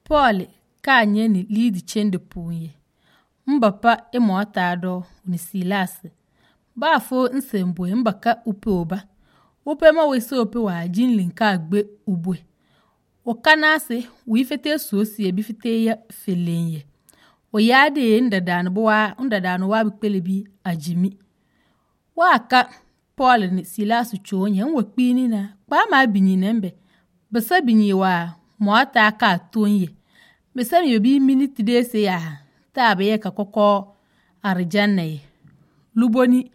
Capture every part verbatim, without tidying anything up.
Paul ka nye ni lidi chende punye. Mbapa e mota do ni Silas. Ba fo nsembwe mbaka upe oba. Upe ma wese ope wa jinlin ka agbe ubwe. Okanase wifete sosi ebifite ya felenye. Oyade ndadano bwa ndadano wa bikpelebi ajimi. Waka Paul ni Silas chonye nwekpini na kwa ma binyi nembe. Besa binyi wa mwata aka tonye. Besa mi yobi miniti dese ya tabe ye kakoko arjane. Luboni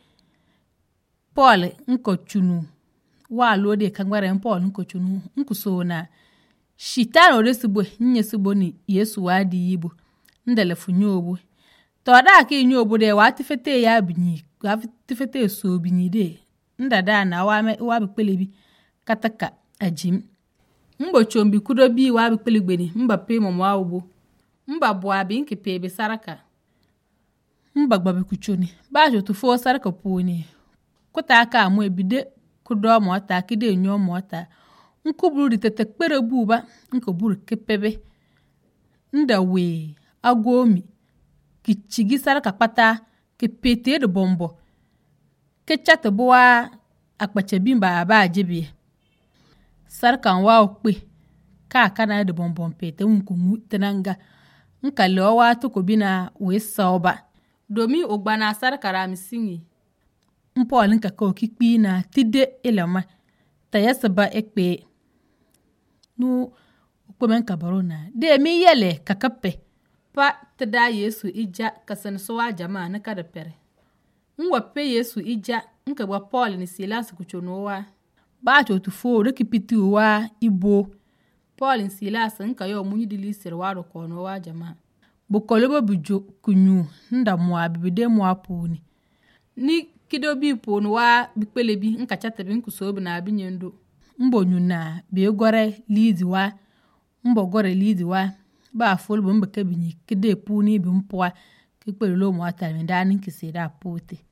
Paul nko chunu. Wa lode kangware Paul nko chunu. Nko so na shitano resubwe nye suboni Yesu wadi ibu. Ndele funyobu. Toda ki nyobu de wati fete ya binyi. Wati fete so binyi de. Ndada na wame wabikpelebi kataka ajim. Mbo chombi kudobi wabikpelegbeni. Mba pe mwa ubu. Mba buabi nke pebe saraka. Mba gbabi kuchoni. Bajo tufo saraka puni. Kuta aka amu ebide kudo mwata kide nyo mwata. Nkuburu ditete kpere buba. Nkuburu kepebe. Nda we agomi. Kichigi saraka pata. Kepete de bombo. Kechate buwa akpache bimba aba ajebi. Sarka nwa okpe. Ka kana de bonbon pete unkungu tenanga. Nkale owa tukubina we soba. Domi ogbana sarka ramisingi. Mpol nka ka okikpi na tide elama. Tayasaba ekpe. Nu ukwemen kabarona. De mi yele kakape. Pa tada Yesu ija kasansowa jama na kada pere. Mwape Yesu ija nka wa Paul ni Silas kuchonowa. Ba chotufo rekipiti wa ibo. Paul ni Silas nka yo munyi dilisir waro konowa jama. Bukolobo bujo kunyu nda mwa bibide mwa puni. Ni kidobi punu wa bikpelebi nka chatebi nkusobi na abinyendo. Mbo nyuna biogore lidi wa. Mbo gore lidi wa. Ba folbo mbeke binyi kide puni bimpwa. Kikpele lo mwa talmendani nkiseda pote.